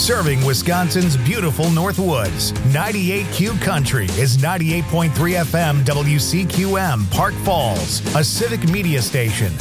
serving Wisconsin's beautiful Northwoods. 98Q Country is 98.3 FM WCQM Park Falls, a civic media station.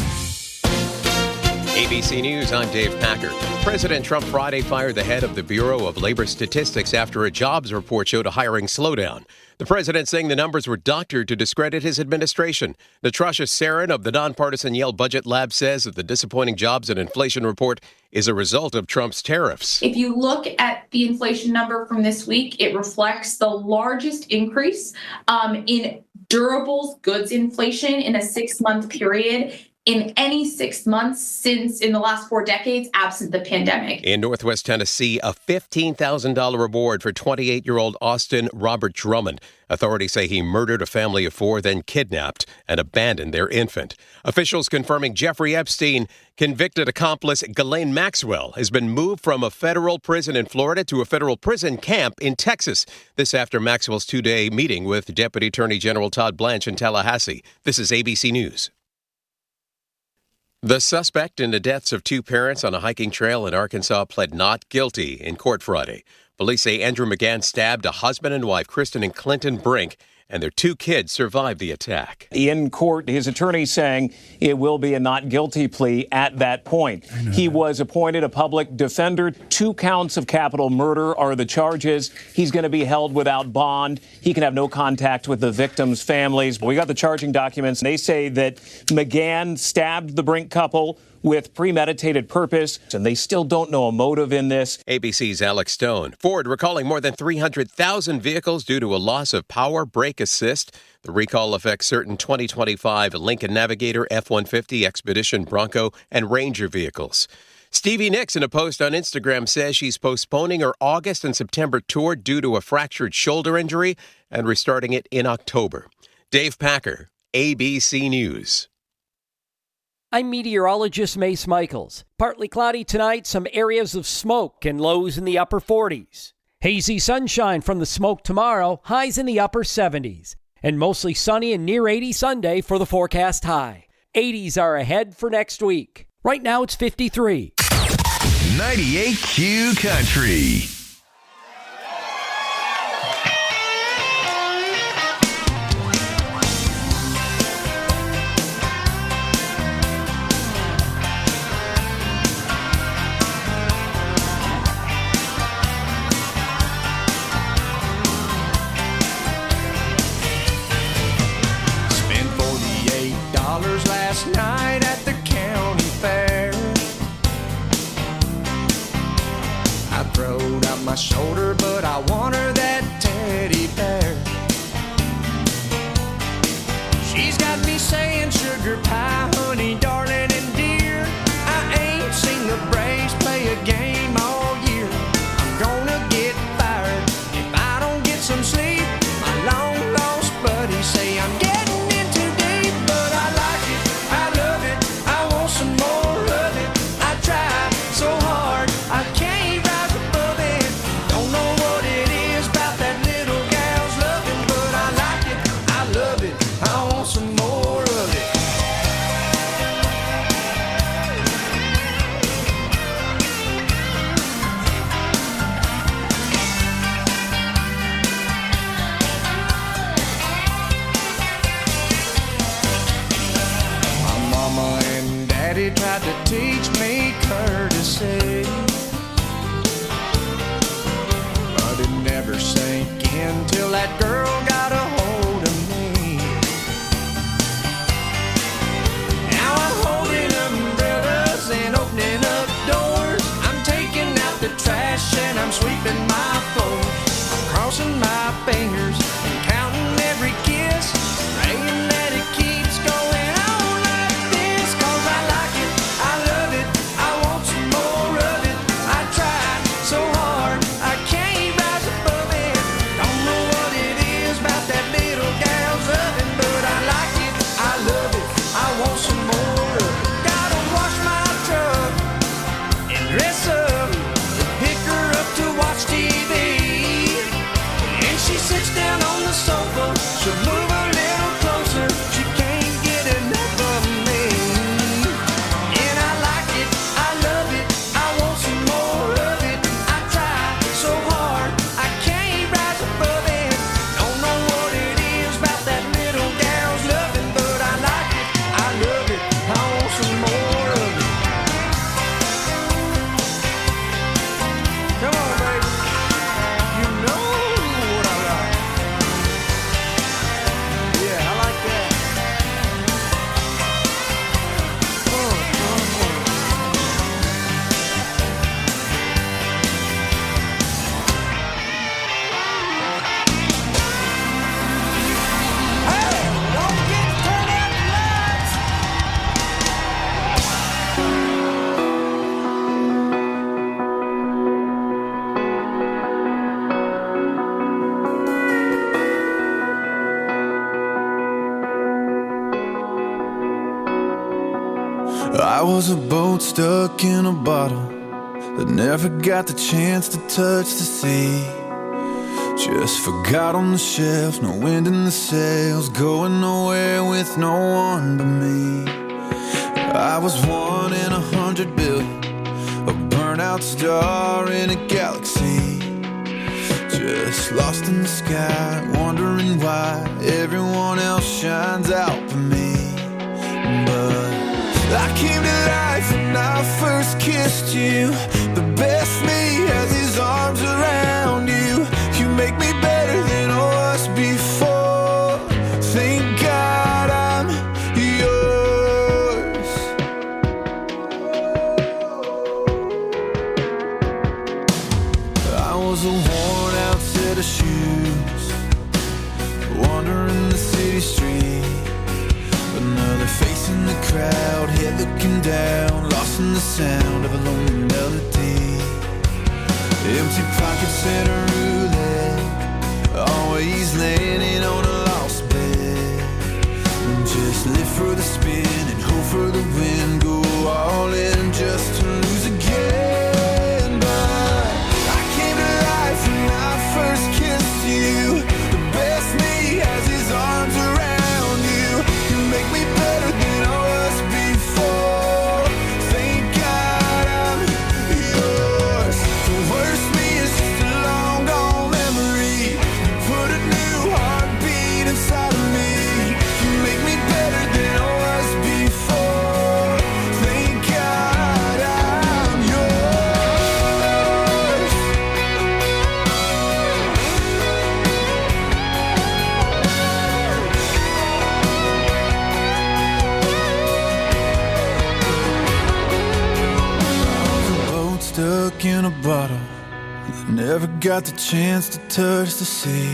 ABC News, I'm Dave Packer. President Trump Friday fired the head of the Bureau of Labor Statistics after a jobs report showed a hiring slowdown. The president saying the numbers were doctored to discredit his administration. Natasha Sarin of the nonpartisan Yale Budget Lab says that the disappointing jobs and inflation report is a result of Trump's tariffs. If you look at the inflation number from this week, it reflects the largest increase in durables goods inflation in a 6-month period in any 6 months since in the last 4 decades, absent the pandemic. In Northwest Tennessee, a $15,000 reward for 28-year-old Austin Robert Drummond. Authorities say he murdered a family of 4, then kidnapped and abandoned their infant. Officials confirming Jeffrey Epstein, convicted accomplice Ghislaine Maxwell, has been moved from a federal prison in Florida to a federal prison camp in Texas. This after Maxwell's 2-day meeting with Deputy Attorney General Todd Blanche in Tallahassee. This is ABC News. The suspect in the deaths of 2 parents on a hiking trail in Arkansas pled not guilty in court Friday. Police say Andrew McGann stabbed a husband and wife, Kristen and Clinton Brink, and their 2 kids survived the attack. In court, his attorney saying it will be a not guilty plea at that point. He was appointed a public defender. 2 counts of capital murder are the charges. He's going to be held without bond. He can have no contact with the victims' families. We got the charging documents. They say that McGann stabbed the Brink couple with premeditated purpose, and they still don't know a motive in this. ABC's Alex Stone. Ford recalling more than 300,000 vehicles due to a loss of power brake assist. The recall affects certain 2025 Lincoln Navigator, F-150, Expedition, Bronco, and Ranger vehicles. Stevie Nicks, in a post on Instagram, says she's postponing her August and September tour due to a fractured shoulder injury and restarting it in October. Dave Packer, ABC News. I'm meteorologist Mace Michaels. Partly cloudy tonight, some areas of smoke and lows in the upper 40s. Hazy sunshine from the smoke tomorrow, highs in the upper 70s. And mostly sunny and near 80 Sunday for the forecast high. 80s are ahead for next week. Right now it's 53. 98Q Country. Last night at the county fair, I throwed out my shoulder, but I want her that teddy bear. She's got me saying sugar pie, honey, darling, and dear. I ain't seen the Braves play a game all year. I'm gonna get fired if I don't get some sleep. My long lost buddies say I'm getting I was a boat stuck in a bottle that never got the chance to touch the sea. Just forgot on the shelf, no wind in the sails, going nowhere with no one but me. I was 1 in 100 billion, a burnout star in a galaxy. Just lost in the sky, wondering why everyone else shines out for me. But I came to life when I first kissed you. The best me has his arms around you. You make me better than I was before. Thank God I'm yours. I was a worn out set of shoes, wandering the city street. Another face in the crowd, head looking down, lost in the sound of a lonely melody. Empty pockets and a roulette, always landing on a lost bet. Just live for the spin and hope for the win, go all in just to lose again. But I came to life when I first kissed you. The best me has his arms around you. You make me better than I was before. Thank God I'm yours. The worst me is just a long gone memory. You put a new heartbeat inside of me. You make me better than I was before. Thank God I'm yours. Boat stuck in a bottle that never got the chance to touch the sea.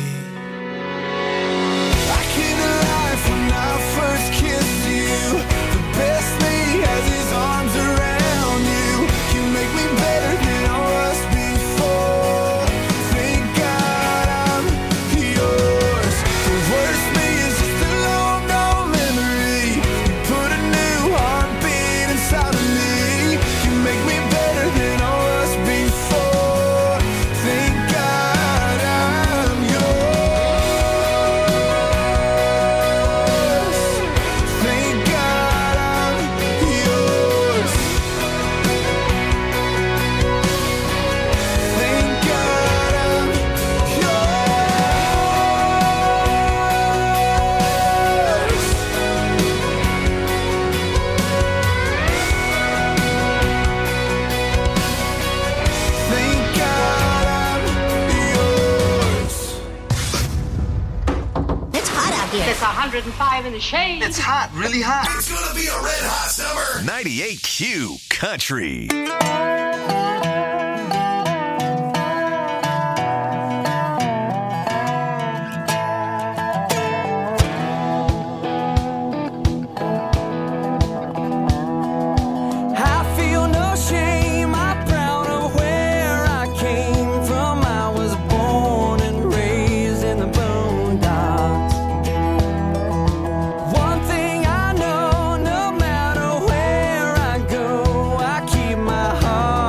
I came to life when I first kissed you. The best me has his arms around you. You make me better than I was before. Thank God I'm yours. The worst me is just a long gone memory. You put a new heartbeat inside of me. You make me better than I was before. Thank God I'm yours. Thank God I'm yours. Thank God I'm yours. Thank God I'm yours. It's hot out here. It's 105 in the shade. It's hot, really hot. It's gonna be a red hot summer. 98Q Country. I feel no shame, I'm proud of where I came from. I was born and raised in the boondocks. One thing I know, no matter where I go, I keep my heart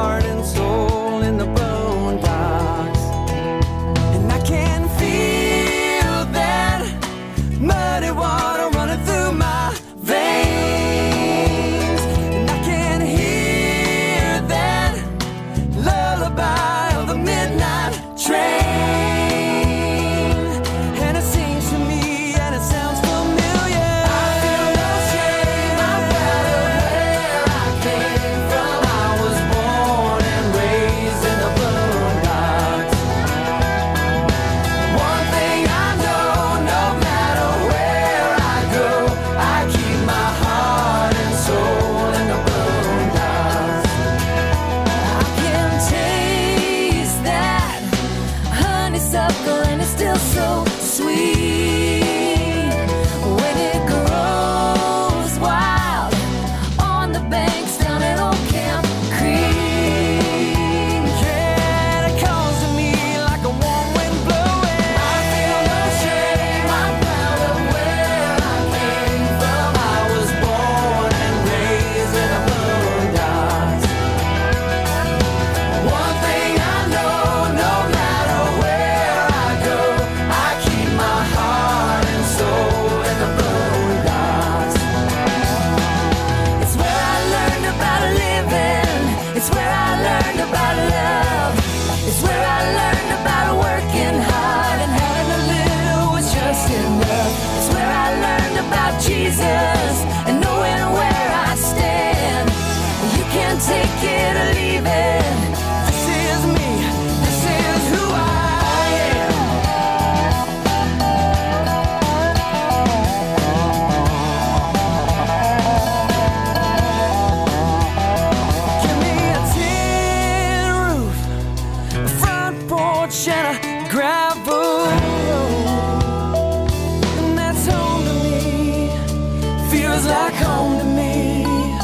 like home to me.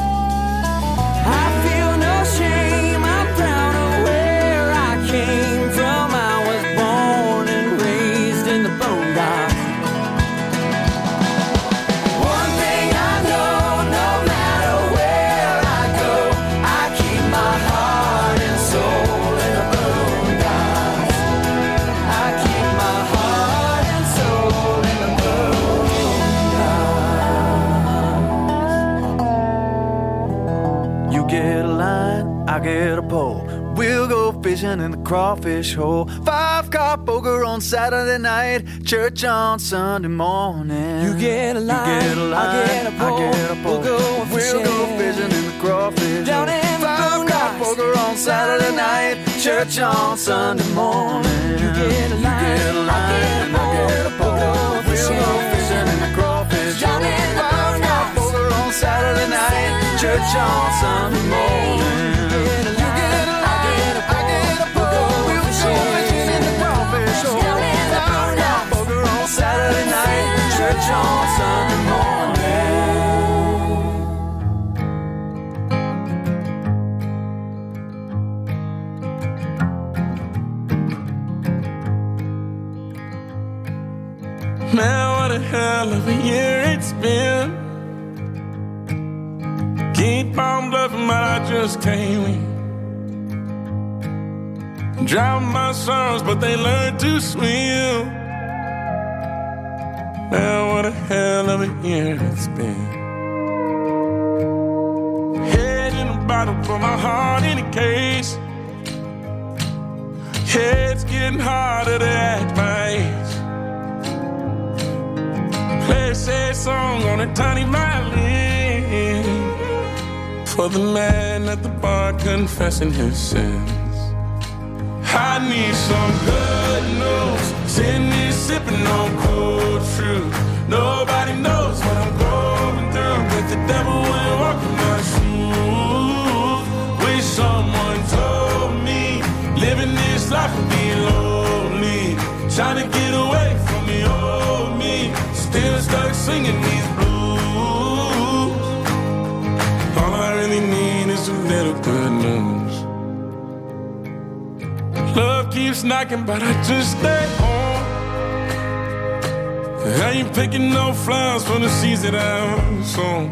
I feel no shame, I'm proud of where I came from. I was born and raised in the boondocks. One thing I know, no matter where I go, I keep my heart and soul in the boondocks. I keep my heart and soul in the boondocks. You get a line, I get a pole. We'll go fishing in the crawfish hole. 5-car poker on Saturday night, church on Sunday morning. You get a line, I get a pole. We'll go fishing in the crawfish down hole. In 5-car poker on Saturday night, church on Sunday morning. You get a line, I get a pole. We'll go fishing in the crawfish down in the 5-car poker on Saturday night, church on Sunday morning. Saturday night, church on Sunday morning. Man, what a hell of a year it's been. Keep on bluffing, but I just can't win. Drown my sons, but they learn to swim. Man, what a hell of a year it's been. Head in a bottle, put my heart in a case. Head's getting harder to act my age. Play a sad song on a tiny violin for the man at the bar confessing his sins. I need some good news. Sitting here sipping on cold truth. Nobody knows what I'm going through, but the devil will walk in my shoes. Wish someone told me living this life would be lonely. Trying to get away from the old me. Still stuck singing these blues. All I really need is a little good news. Love keeps knocking, but I just stay home. I ain't picking no flowers from the seeds that I've sown.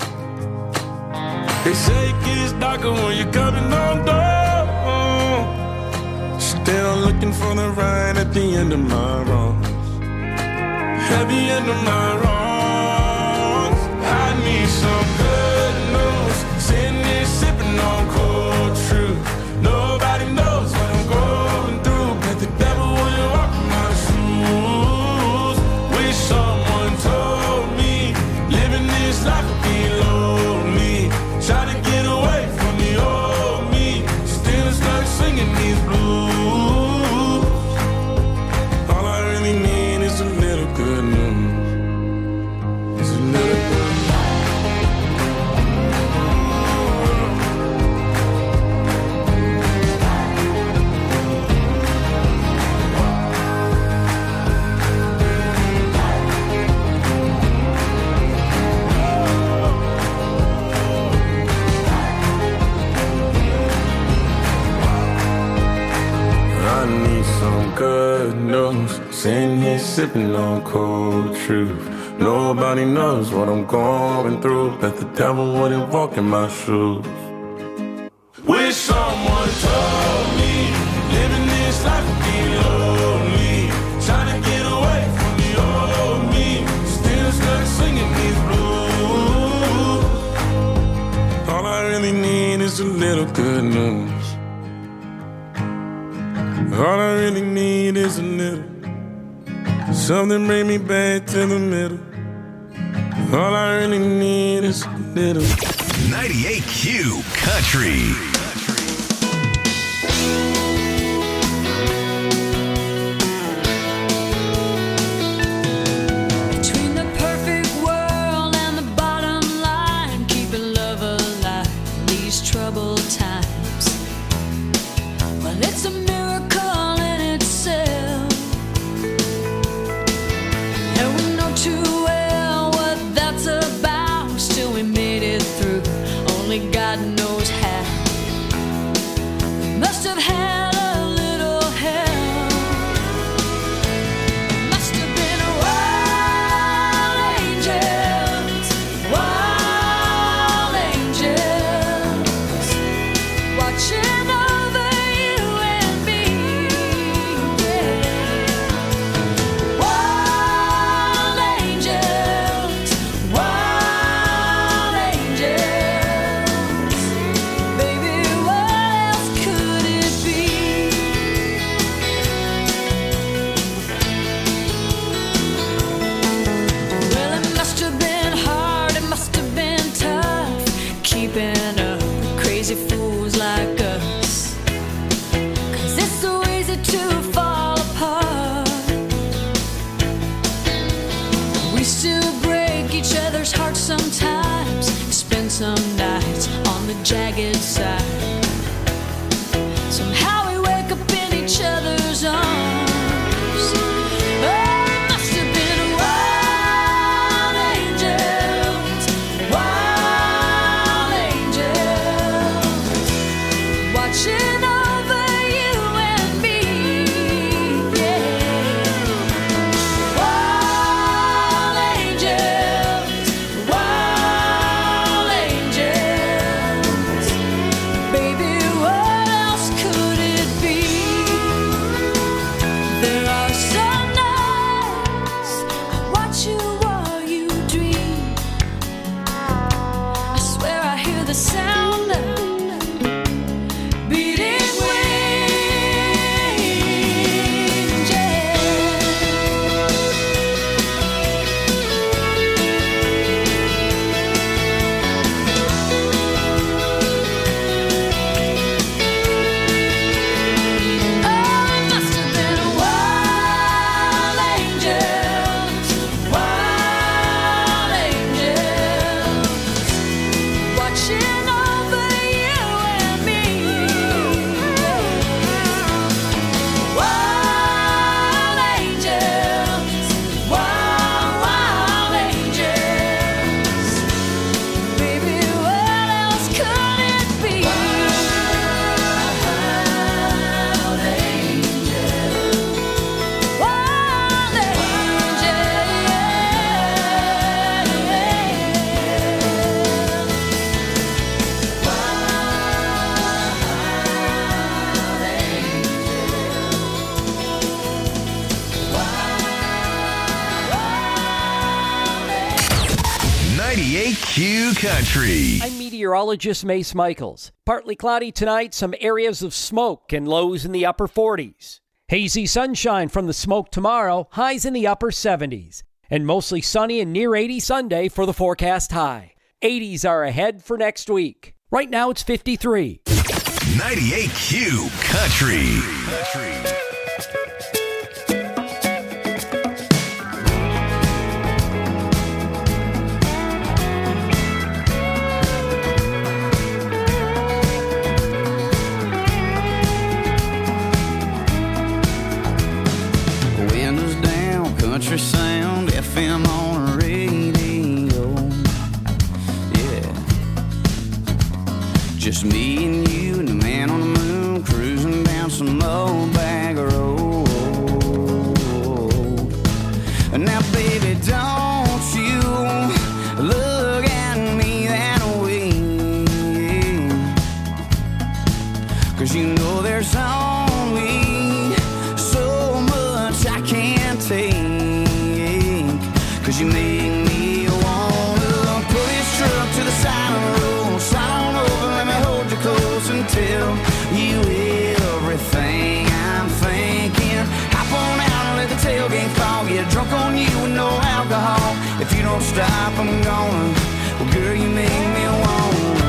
They say it gets darker when you're coming on door. Still looking for the right at the end of my wrongs. At the end of my wrongs, I need some good news. Sitting here sipping on cold truth. Nobody knows what I'm going through, but the devil will walk in my shoes. Wish someone told me living this life would be lonely. Try to get away from the old me. Still stuck singing these blues. All I really need is a little good news. It's a little good news. I need some good news. Sitting here sipping on cold truth. Nobody knows what I'm going through, but the devil wouldn't walk in my shoes. Wish someone told me living this life would be lonely. Trying to get away from the old me. Still stuck singing these blues. All I really need is a little good news. All I really need is a little. Something bring me back to the middle. All I really need is a little. 98Q Country. Too well what that's about. Still have had a little help. Must have been wild angels, watching over you and me. Yeah. Wild angels, baby, what else could it be? Well, it must have been hard, it must have been tough, keeping up with crazy fools like us. 'Cause it's so easy to fall apart. We still break each other's hearts sometimes, spend some nights on the jagged side. Somehow we wake up in each other's arms. Oh, it must have been wild angels, watching over you and me. Yeah. Wild angels, baby, what else could it be? There are some nights I watch you while you dream. I swear I hear the sound of beating wings. Yeah. Oh, it must have been wild angels, watching over you and me. Wild angels, baby, what else could it be? Wild angels, Q Country. I'm meteorologist Mace Michaels. Partly cloudy tonight, some areas of smoke and lows in the upper 40s. Hazy sunshine from the smoke tomorrow, highs in the upper 70s. And mostly sunny and near 80 Sunday for the forecast high. 80s are ahead for next week. Right now it's 53. 98Q Country. Windows down, country sound, FM on the radio. Yeah, just me and you and the man on the moon cruising down some old bag road. Now, baby, don't you look at me that way, 'cause you know there's only so much I can't take, 'cause you make me wanna pull this truck to the side of the road, slide on over, let me hold you close and tell you everything I'm thinking. Hop on out and let the tailgate fall, get drunk on you with no alcohol. If you don't stop, I'm gonna, well, girl, you make me wanna.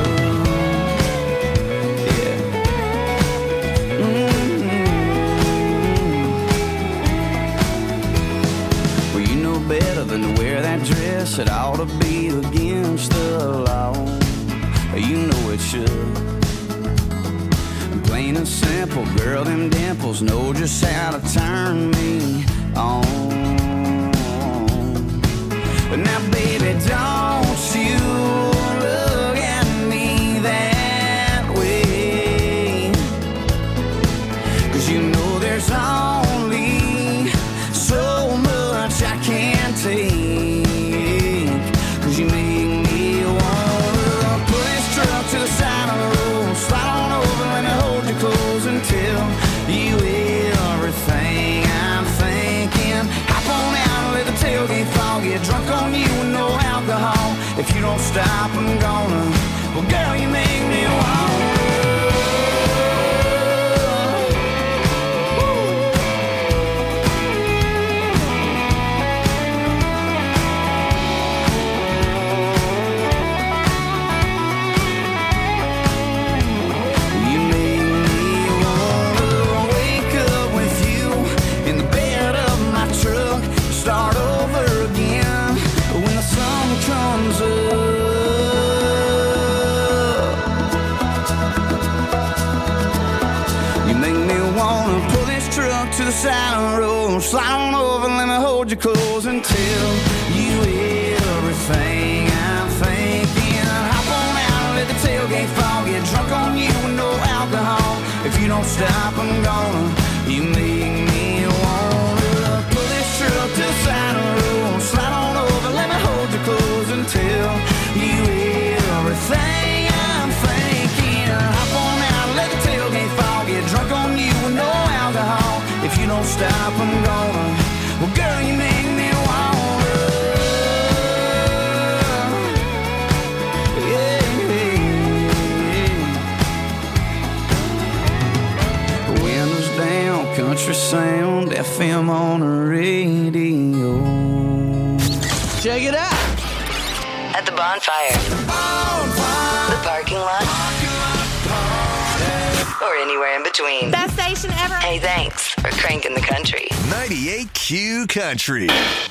Better than to wear that dress, it ought to be against the law. You know it should. Plain and simple, girl, them dimples know just how to turn me on. But now, baby, don't you look at me that way, don't stop, I'm gonna. Well, girl, you make me wanna. Start over again when the sun comes up. You make me wanna pull this truck to the side of the road, slide on over, let me hold you close and tell you everything I'm thinking. Hop on out, let the tailgate fall, get drunk on you with no alcohol. If you don't stop, I'm gonna. You make me wanna pull this truck to the side of the road, slide on over, let me hold you close and tell you everything I'm thinking. Hop on out, let the tailgate fall, get drunk on you with no alcohol. If you don't stop, I'm gonna. Well, girl, you make me wanna. Yeah, yeah. Windows down, country sound, FM on the radio. Check it out. At the bonfire, the parking lot, or anywhere in between. Best station ever. Hey, thanks for cranking the country. 98Q Country.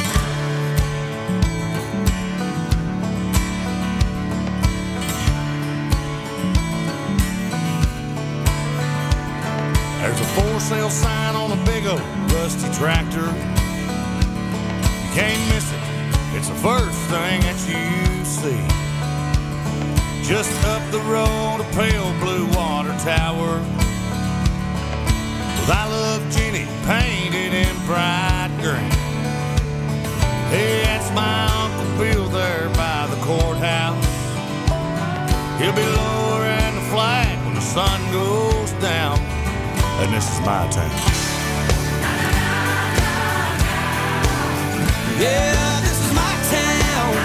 There's a for sale sign on a big old rusty tractor. You can't miss it. It's the first thing that you see. Just up the road, a pale blue water tower with I Love Jenny painted in bright green. Hey, that's my Uncle Bill there by the courthouse. He'll be lowering the flag when the sun goes down. And this is my town. Yeah, this is my town.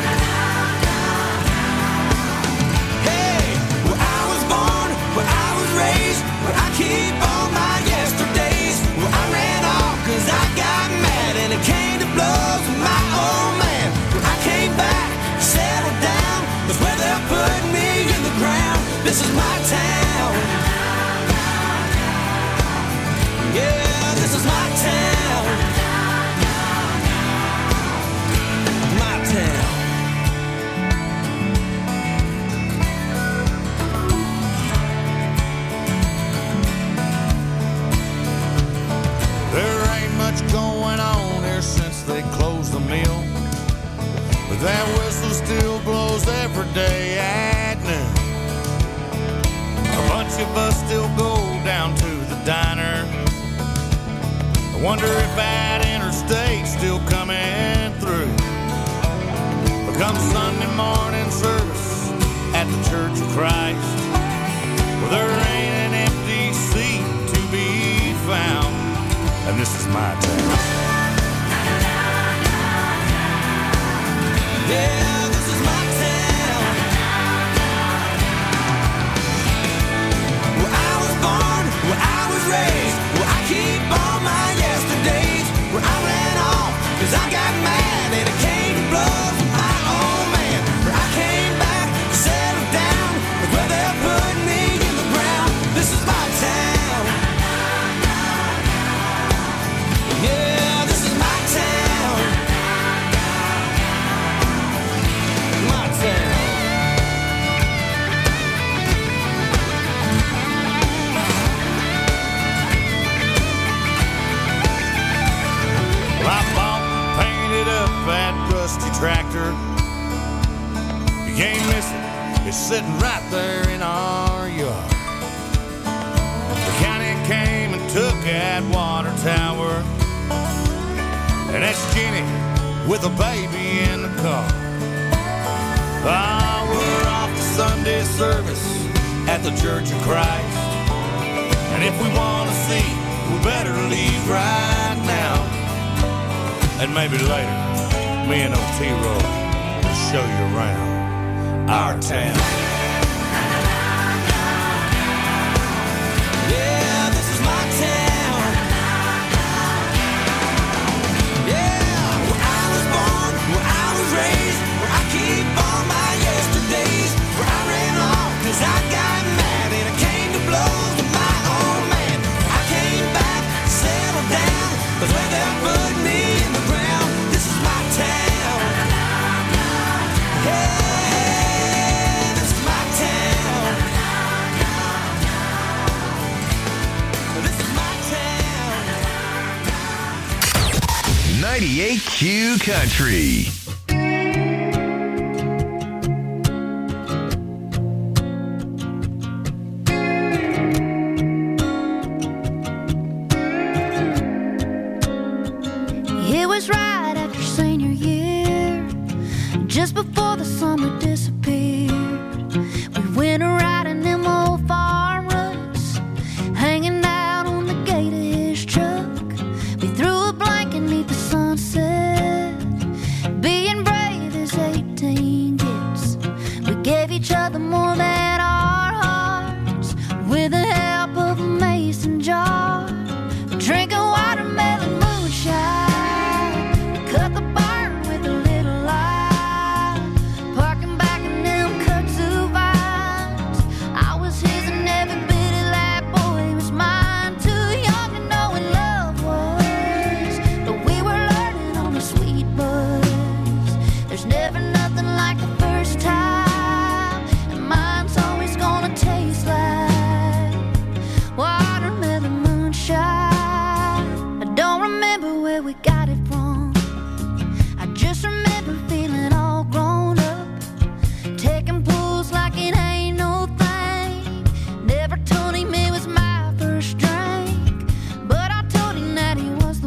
Hey, where I was born, where I was raised, where I keep all my yesterdays. Where I ran off cause I got mad and it came to blows with my old man. Where I came back, settled down, that's where they'll put me in the ground. This is my town. Yeah, this is my town. My town. There ain't much going on here since they closed the mill, but that whistle still blows every day at noon. A bunch of us still go down to the diner. I wonder if that interstate's still coming through. But come Sunday morning service at the Church of Christ, well, there ain't an empty seat to be found. And this is my town. Yeah, this is my town. Where I was born, where I was raised, where I keep all my yesterdays. Where I ran off cause I got mad and it came to blows with my old man. Where I came back, settled down, where they'll put me in the ground. This is my town. Yeah, this is my town. My town. Well, I bought and painted up that rusty tractor. You can't miss it. It's sitting right there in our yard. The county came and took that water tower. And that's Jenny with a baby in the car. Oh, we're off to Sunday service at the Church of Christ. And if we want to see, we better leave right now. And maybe later, me and O.T. Roy will show you around. our town. Yeah, this is my town. Yeah, where I was born, where I was raised, where I keep all my yesterdays, where I ran off 'cause I got mad and I came to blows with my old man. I came back, settled down, 'cause where they put me in the ground, this is my town. Hey, this is my town. This is my town. 98Q Country. It was right after senior year, just before the summer disappeared. We went riding them old farm ruts, hanging out on the gate of his truck. We threw a blanket beneath the sunset, being brave as 18 gets. We gave each other more than our hearts, with the help of a mason jar, drinking watermelon moonshine. Cut the barn with a little light, parking back in them kudzu vines. I was his and every bit of that boy was mine. Too young to know what love was, but we were learning on the sweet buzz. There's never nothing like the first time, and mine's always gonna taste like watermelon moonshine. I don't remember where we got it from, I just remember feeling all grown up, taking pulls like it ain't no thing. Never told him it was my first drink, but I told him that he was the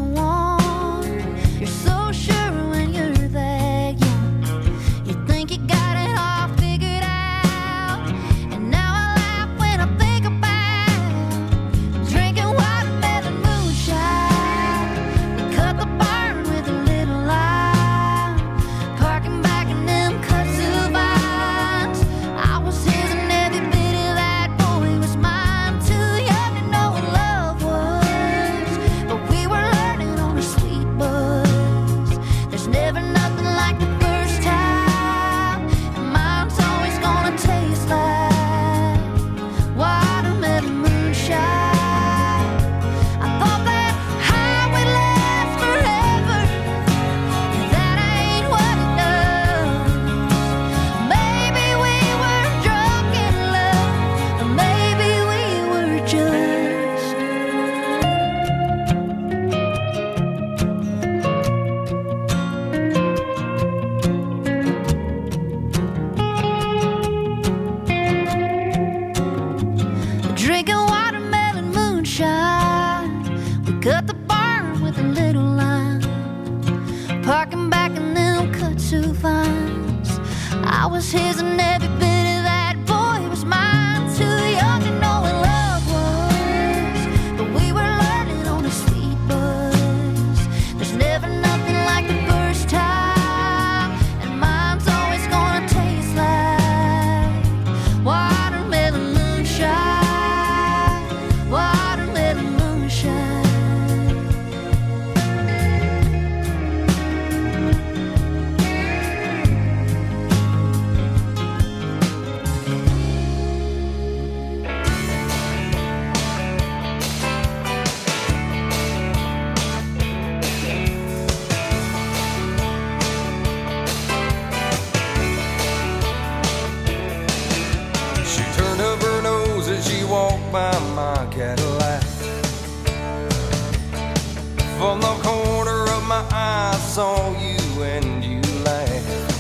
one. You're so sure when you're that young, you think you got it all figured out. And now I laugh when I think about drinking watermelon moonshine. We cut the barn with a little light, parking back in them kudzu vines. I was his and every bit of that boy was mine. Too young to know what love was, but we were learning on a sweet buzz. There's never nothing like the first time, and mine's always gonna taste like watermelon moonshine. I thought that high would last forever, that ain't what it does. Maybe we were drunk in love, or maybe we were just drinking watermelon moonshine. We cut the barn with a little line, parking back in them kudzu vines. I was his and every bit of that boy was mine. Too young to know what love was, but we were learning on a sweet buzz. There's never nothing like the first time, and mine's always gonna taste like watermelon moonshine. Watermelon moonshine. She turned up her nose as she walked by my Cadillac. From the corner of my eye, I saw you and you laughed.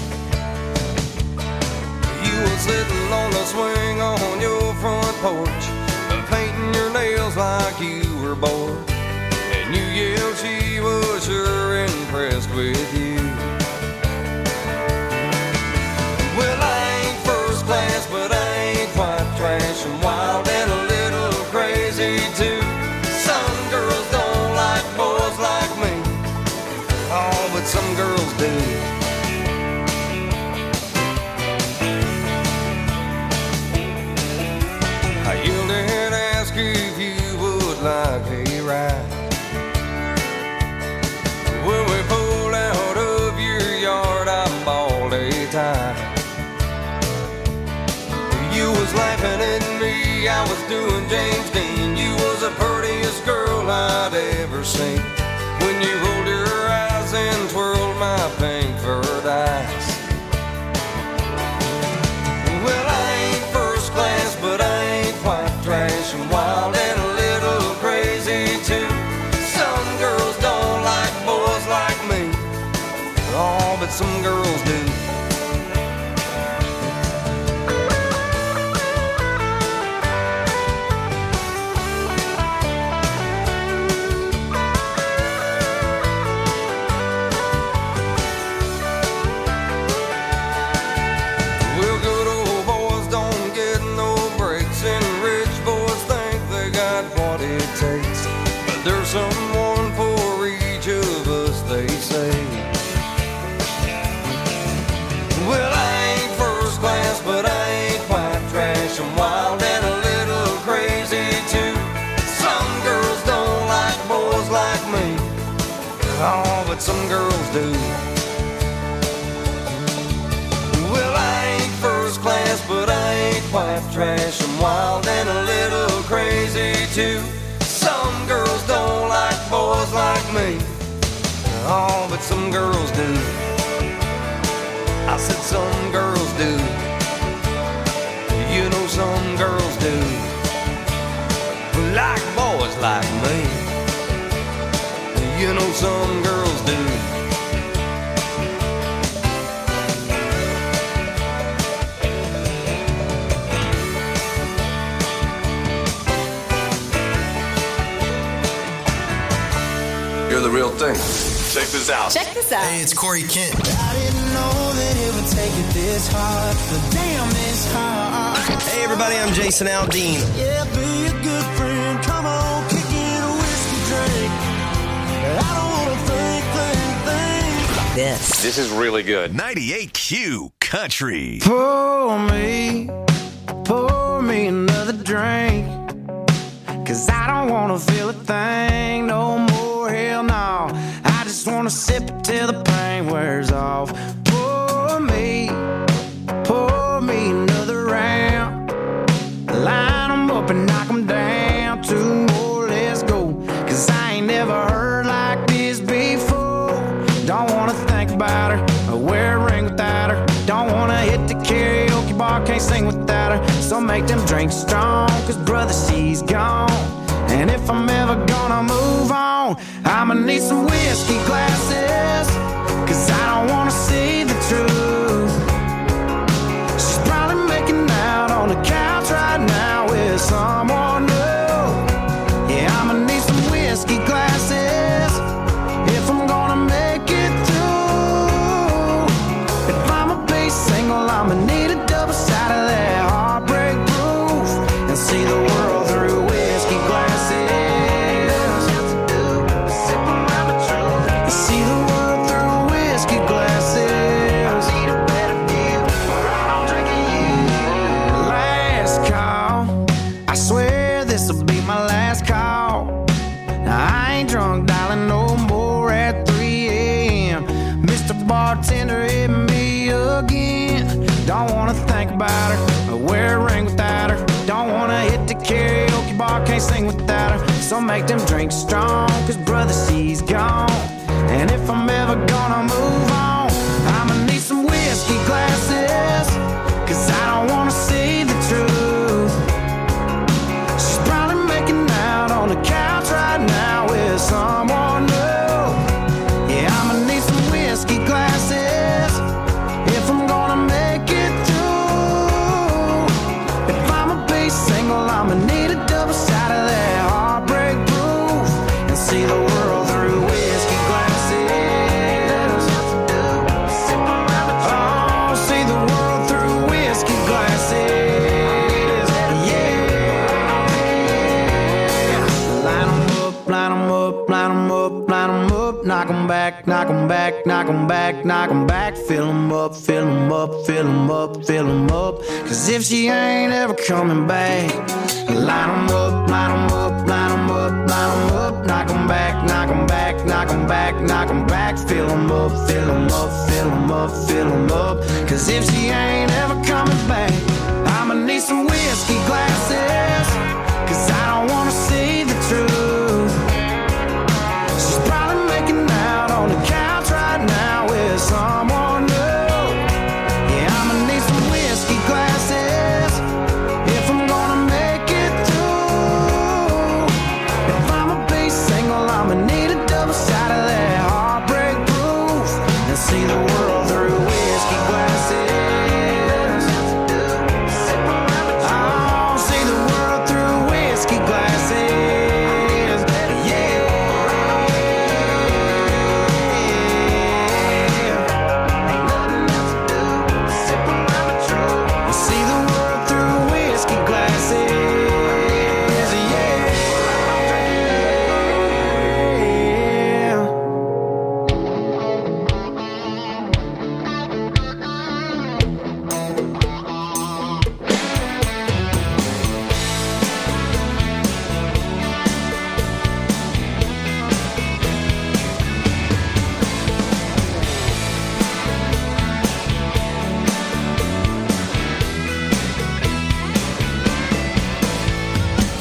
You were sitting on the swing on your front porch, painting your nails like you were bored. And you yelled she was sure impressed with you. Well, I ain't first class, but I ain't quite trash. I'm wild and a little crazy too. Some girls don't like boys like me, oh, but some girls do. was doing James Dean. You was the prettiest girl I'd ever seen. When you rolled your eyes and twirled my pink furred eyes. Well, I ain't first class, but I ain't quite trash. I'm wild and a little crazy too. Some girls don't like boys like me. Oh, but some girls do. Well, good old boys don't get no breaks, and rich boys think they got what it takes. But there's someone for each of us, they say. Well, I ain't first class, but I ain't quite trash. I'm wild and a little crazy too. Some girls don't like boys like me. Oh, but some girls do. Well, I ain't first class, but I ain't quite trash. I'm wild and a little crazy too. Some girls don't like boys like me. Oh, but some girls do. I said some girls do. You know some girls do. Like boys like me. You know some girls do. You're the real thing. Check this out. Check this out. Hey, it's Corey Kent. I didn't know that it would take it this hard, but damn, it's hard. Hey, everybody, I'm Jason Aldean. Yeah, be a good friend. Come on, kick in a whiskey drink. I don't want to think. This is really good. 98Q Country. Pour me another drink. 'Cause I don't want to feel a thing no more, hell no. I just want to sip it till the pain wears off. Pour me another round. Line them up and knock them down. Two more, let's go. 'Cause I ain't never heard like this before. Don't want to think about her or wear a ring without her. Don't want to hit the karaoke bar, can't sing without her. So make them drinks strong, 'cause brother, she's gone. And if I'm ever gonna move on, I'ma need some whiskey glasses. 'Cause I don't wanna see the truth. She's probably making out on the couch right now with someone new. Yeah, I'ma need some whiskey glasses if I'm gonna make it through. If I'ma be single, I'ma need a double shot of that heartbreak proof. And see the world through whiskey glasses. See the world through whiskey glasses. Need a better view. I'm drinking you. Last call. I swear this'll be my last call. Now I ain't drunk, darling, no more at 3 a.m. Mr. Bartender, hit me again. Don't wanna think about her or wear a ring without her. Don't wanna hit the karaoke bar, can't sing without her. So make them drinks strong, 'cause brother, she's gone. And if I'm ever gonna move on, I'ma need some whiskey glasses. 'Cause I don't wanna see the truth. She's probably making out on the couch right now with someone new. Yeah, I'ma need some whiskey glasses if I'm gonna make it through. If I'ma be single, I'ma need a double shot of that heartbreak proof. And see the world through whiskey glasses. Oh, see the world through whiskey glasses. Yeah. Line 'em up, line 'em up, line 'em up, line 'em up. Knock 'em back, knock 'em back, knock 'em back, knock 'em back. Fill 'em up, fill 'em up, fill 'em up, fill 'em up. 'Cause if she ain't ever coming back, line 'em up, line 'em up, line 'em up, line 'em up. Knock 'em back, knock 'em back, knock 'em back, knock 'em back. Fill 'em up, fill 'em up, fill 'em up, fill 'em up. 'Cause if she ain't ever coming back, I'ma need some whiskey glasses.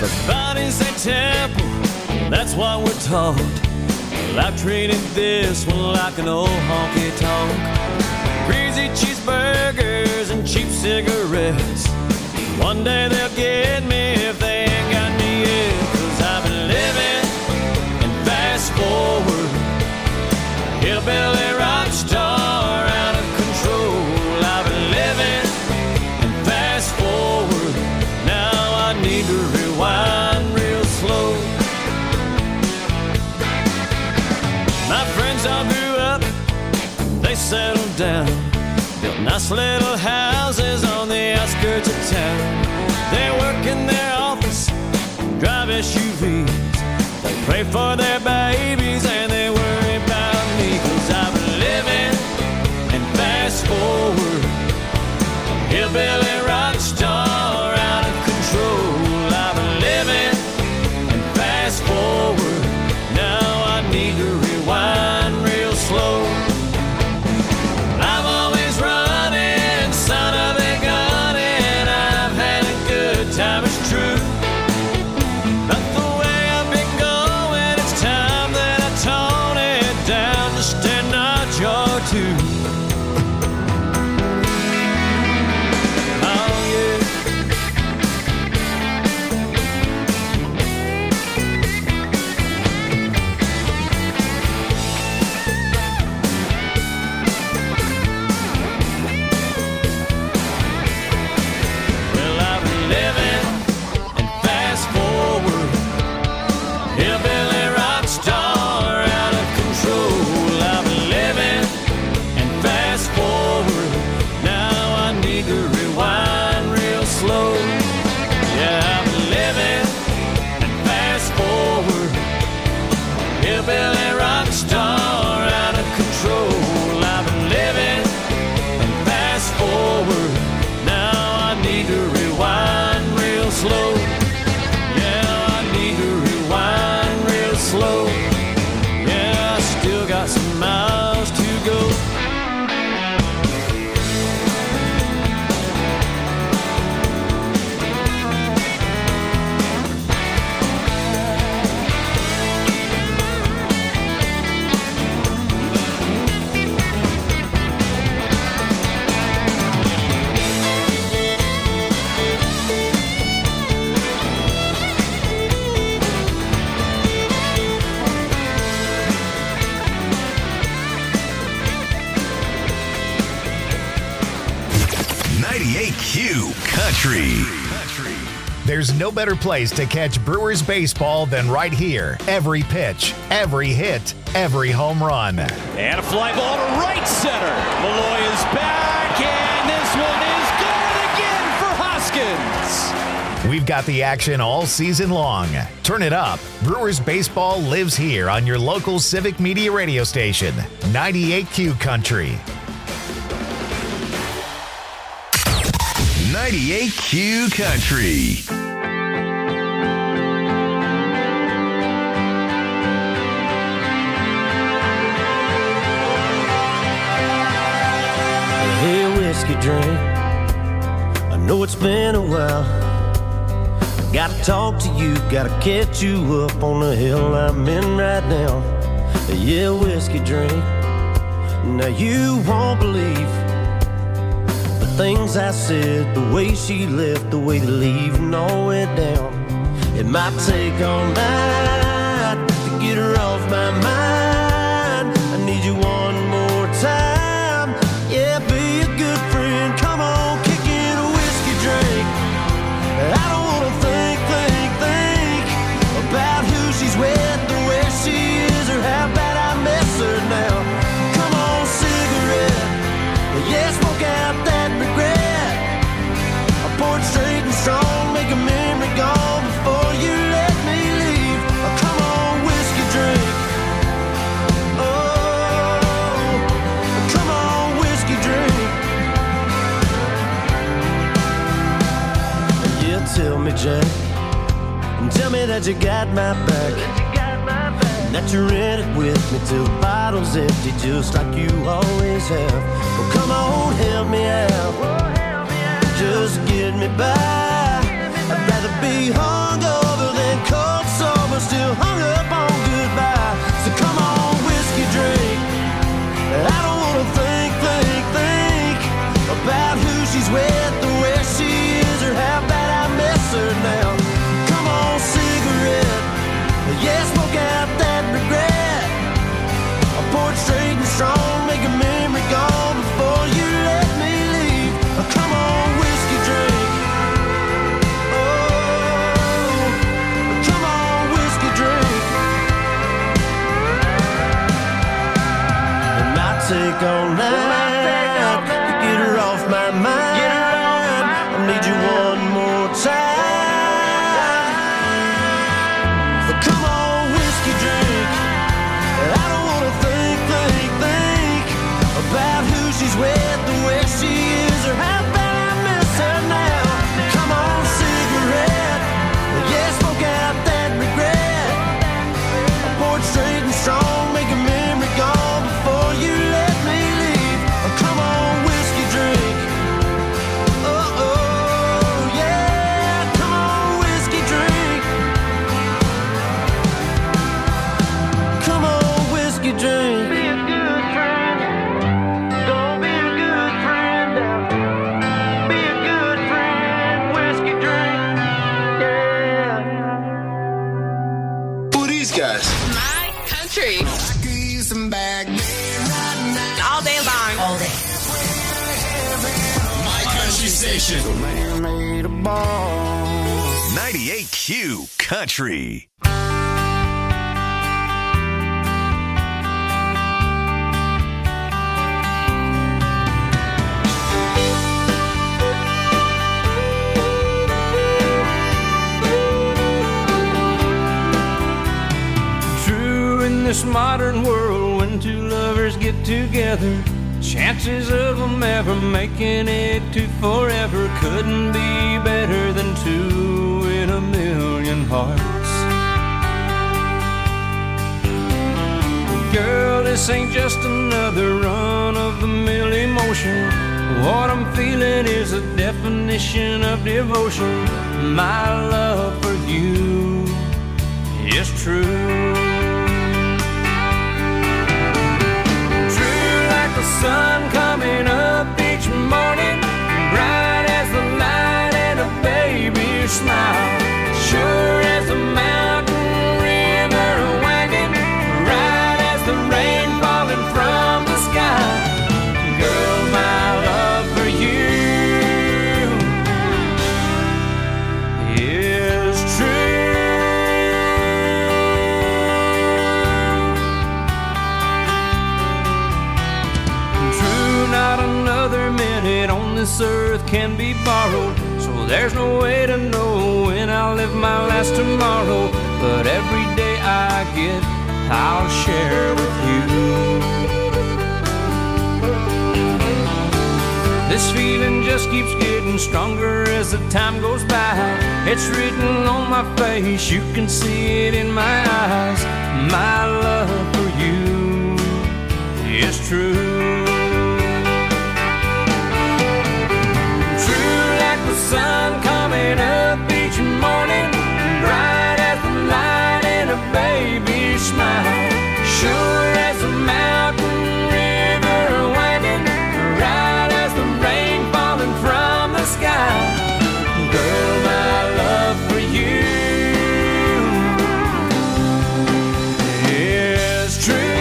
The body's a temple, that's what we're taught. Well, I've treated this one like an old honky-tonk. Greasy cheeseburgers and cheap cigarettes. One day they'll get me if they ain't got me yet. 'Cause I've been living and fast forward. Hillbilly rock star out of control. I've been living and fast forward. Now I need to rewind real slow. My friends all grew up, they settled down, built nice little houses on the outskirts of town. They work in their office, drive SUVs. They pray for their babies and they worry about me. 'Cause I've been living and fast forward. Hillbilly rock star out of control. I've been living and fast forward. Now I need to rewind real slow. I'm always running, son of a gun, and I've had a good time, it's true. But the way I've been going, it's time that I tone it down just a notch or two. Oh yeah. Well, I've been living and fast forward. Hillbilly rock star out of control. I've been living and fast forward. Now I need to rewind real slow. Yeah, I've been living and fast forward. Hillbilly rock star out of control. I've been living and fast forward. Now I need to rewind real slow. Yeah, I need to rewind real slow. Yeah, I still got some miles to go. Country. There's no better place to catch Brewers baseball than right here. Every pitch, every hit, every home run. And a fly ball to right center. Malloy is back, and this one is gone again for Hoskins. We've got the action all season long. Turn it up. Brewers baseball lives here on your local Civic Media radio station, 98Q Country. 98Q Country. Hey, whiskey drink, I know it's been a while. Gotta talk to you, gotta catch you up on the hill I'm in right now. Yeah, whiskey drink, now you won't believe the things I said, the way she left, the way the leaving all went down. It might take all night to get her off my mind. I need you one more time. Yeah, be a good friend. Come on, kick in a whiskey drink. I don't wanna think about who she's with, or where she is, or how bad I miss her now. Come on, cigarette. Yeah, smoke out that regret. I pour it straight and strong, make a memory gone before you let me leave. Oh, come on, whiskey drink. Oh, come on, whiskey drink. Yeah, tell me, Jack, and tell me that you got my back, that you're in it with me till the bottle's empty, just like you always have. Well, come on, help me out, just get me by. I'd rather be hungover guys. My country. All day long. All day. My country station. 98Q Country. This modern world, when two lovers get together, chances of them ever making it to forever couldn't be better than 2 in a million hearts. Girl, this ain't just another run-of-the-mill emotion. What I'm feeling is a definition of devotion. My love for you is true. The sun coming up each morning, bright as the light and a baby's smile, sure as a mountain river winding, right as the rain falling from the sky. Girl, my love for you is true. Not another minute on this earth can be borrowed, so there's no way to know when I'll live my last tomorrow. But every day I get, I'll share with you. This feeling just keeps getting stronger as the time goes by. It's written on my face, you can see it in my eyes. My love for you is true. The sun coming up each morning, bright as the light and a baby's smile, sure as a mountain river winding, right as the rain falling from the sky. Girl, my love for you is true.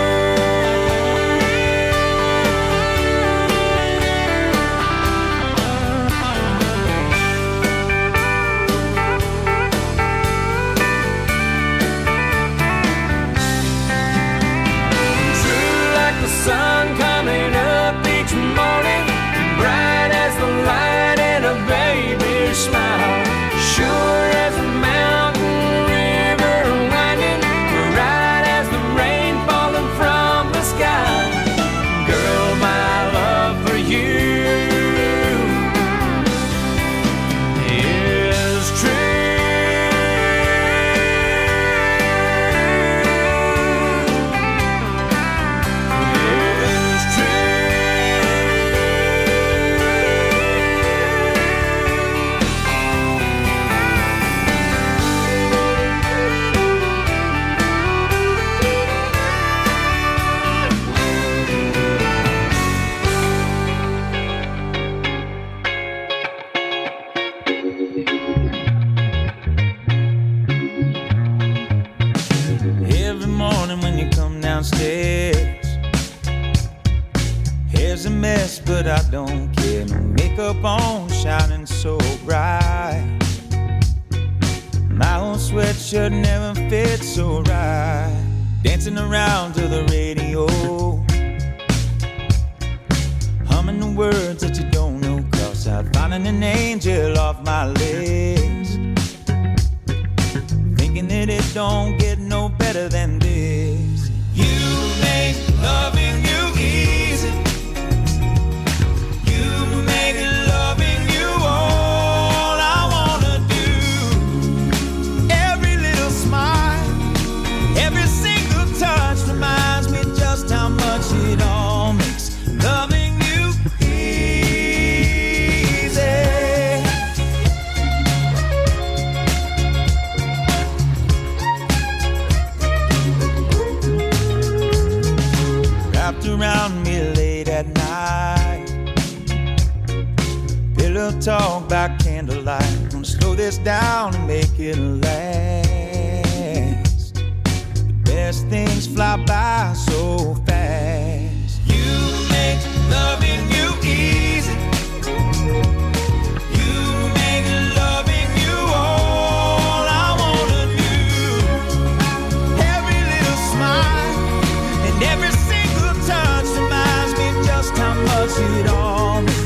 Sun coming up each morning, bright as the light and a baby's smile, sure as a mountain river winding, right as the rain falling from the sky. Girl, my love for you is true. Downstairs, here's a mess, but I don't care. No makeup on, shining so bright. My old sweatshirt never fits so right. Dancing around to the radio, humming the words that you don't know. Cross out, finding an angel off my list, thinking that it don't get no better than this. You make loving you easy. You make loving you all I wanna do. Every little smile, every single touch reminds me just how much it all makes loving you easy. Wrapped around me late at night, pillow talk by candlelight. Gonna slow this down and make it last. guess things fly by so fast. You make loving you easy. You make loving you all I wanna do. Every little smile and every single touch reminds me just how much it all means.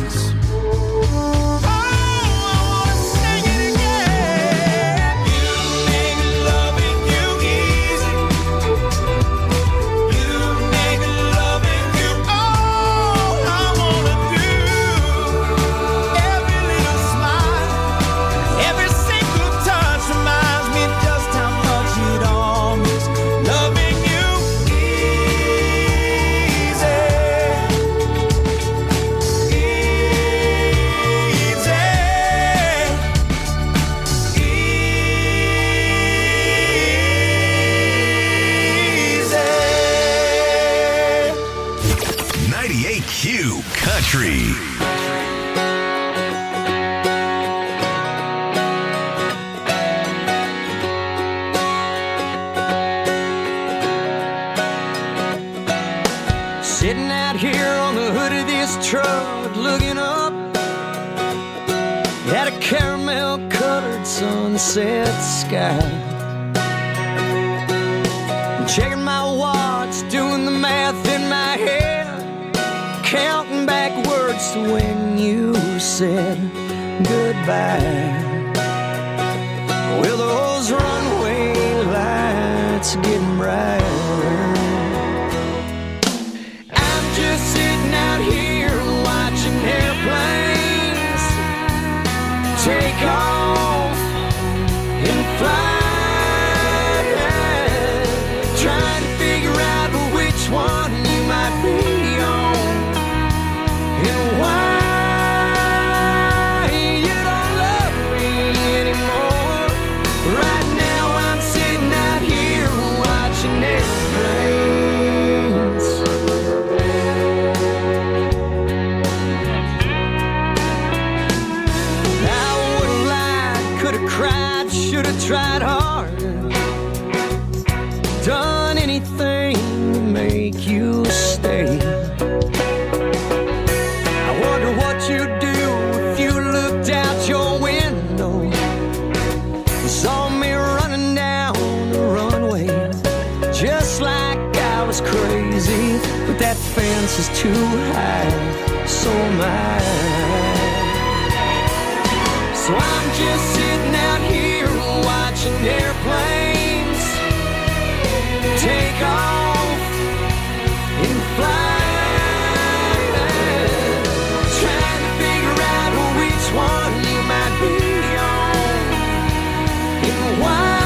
Country. Sitting out here on the hood of this truck, looking up at a caramel-colored sunset sky. Checking my watch, doing the math in my head, counting backwards to when you said goodbye. Well, those runway lights are getting brighter. I'm just sitting out here watching airplanes take off and fly, trying to figure out which one you might be on. And why you don't love me anymore. Right now I'm sitting out here watching airplanes. I would've lied, could've cried, should've tried harder, done anything to make you stay. What you'd do if you looked out your window and saw me running down the runway, just like I was crazy. But that fence is too high, so am I. So I'm just sitting out here watching airplanes take off and fly. One you might be on, and why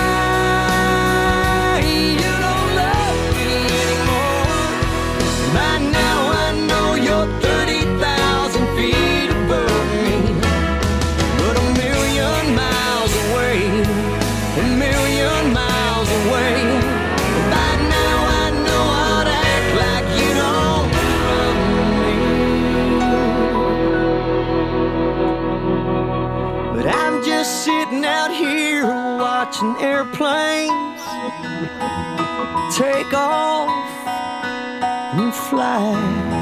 you don't love me anymore. By now I know you're 30,000 feet above me, but a million miles away, a million miles away. By now I know I'd act like you don't love me. But I'm just sitting out here watching airplanes take off and fly.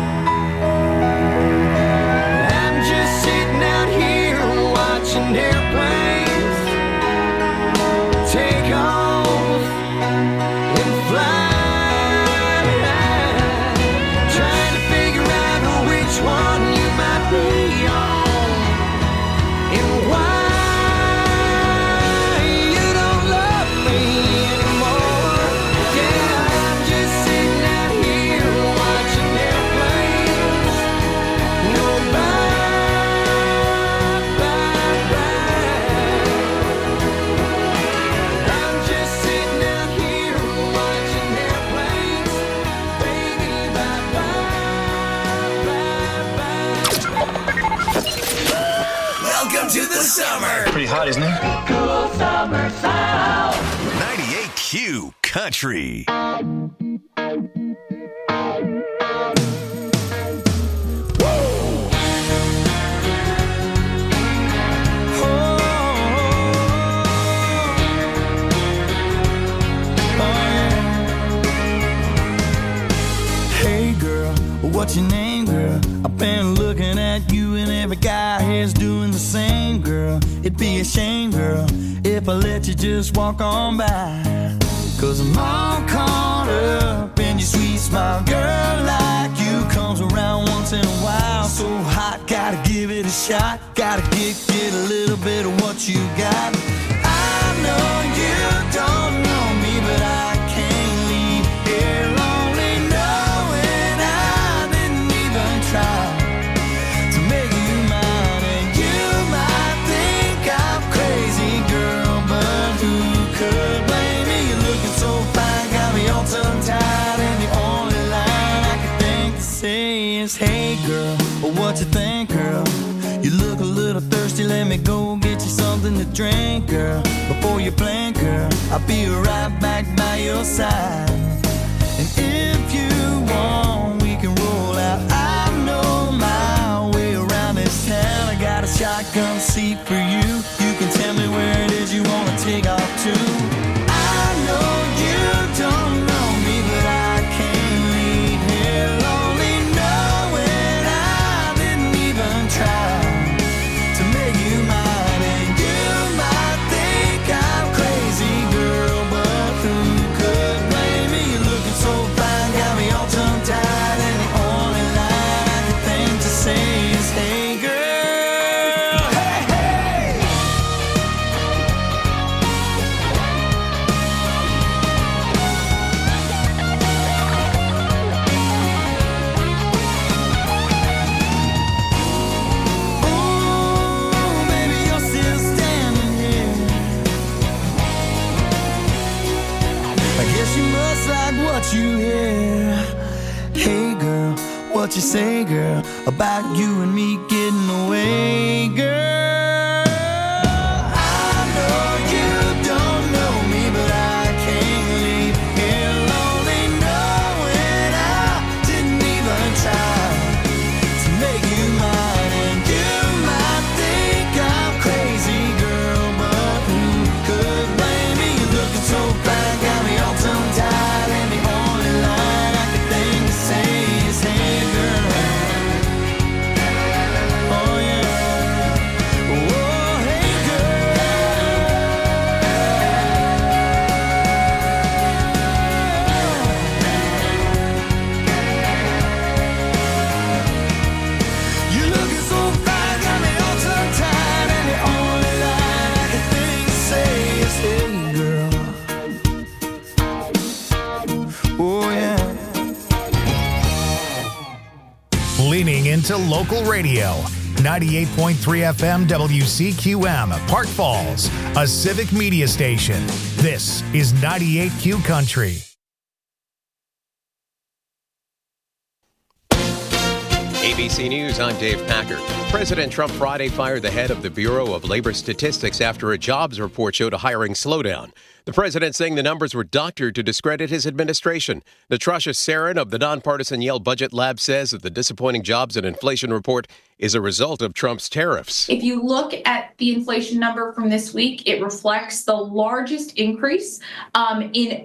I'm just sitting out here watching airplanes take off and fly, trying to figure out which one you might be on. And why you don't love me anymore. Yeah, I'm just sitting out here watching airplanes go by, by, by. I'm just sitting out here watching airplanes, baby, bye, bye, bye, bye. Welcome to the summer. Pretty hot, isn't it? Cool summer sound. 98Q Country. What's your name, girl? I've been looking at you and every guy here's doing the same, girl. It'd be a shame, girl, if I let you just walk on by. 'Cause I'm all caught up in your sweet smile. Girl like you comes around once in a while. So hot, gotta give it a shot. Gotta get a little bit of what you got. I know you don't know me, but I can't leave here lonely knowing I didn't even try to make you mine. And you might think I'm crazy, girl, but who could blame me? You're looking so fine, got me all tongue-tied, and the only line I can think to say is, hey girl, what you think, girl? You look a little thirsty, let me go get you something to drink, girl. Before you blink, girl, I'll be right back by your side. And if you want, we can roll out. I know my way around this town. I got a shotgun seat for you. You can tell me where it is you want to take off to. I know you don't know me, but I can't leave here lonely knowing I didn't even try to make you mine. And you might think I'm crazy, girl, but who could blame me? You're looking so fine, got me all tongue-tied, and the only line I can think to say is, hey girl, hey, hey. Ooh, baby, you're still standing here. I guess you must like what you hear. Hey girl, what you say, girl, about you and me getting away, girl? I know you don't know me, but I can't leave here lonely knowing I didn't even try to make you mine. And you might think I'm crazy, girl, but who could blame me? You're looking so fine, got me all tongue-tied, and the only line I can think to say is, hey girl. Oh yeah. Oh, hey girl. You're looking so fine, got me all tongue-tied, and the only line I can think to say is, hey girl. Oh yeah. Leaning into local radio. 98.3 FM WCQM, Park Falls, a civic media station. This is 98Q Country. ABC News, I'm Dave Packer. President Trump Friday fired the head of the Bureau of Labor Statistics after a jobs report showed a hiring slowdown. The president saying the numbers were doctored to discredit his administration. Natasha Sarin of the nonpartisan Yale Budget Lab says that the disappointing jobs and inflation report is a result of Trump's tariffs. If you look at the inflation number from this week, it reflects the largest increase in